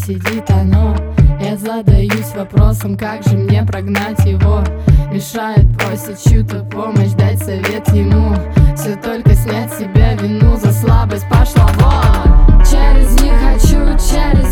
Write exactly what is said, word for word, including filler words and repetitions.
сидит оно. Я задаюсь вопросом, как же мне прогнать его. Мешает просить чью-то помощь, дать совет ему. Все только снять с себя вину за слабость, пошла вон. Через не хочу, через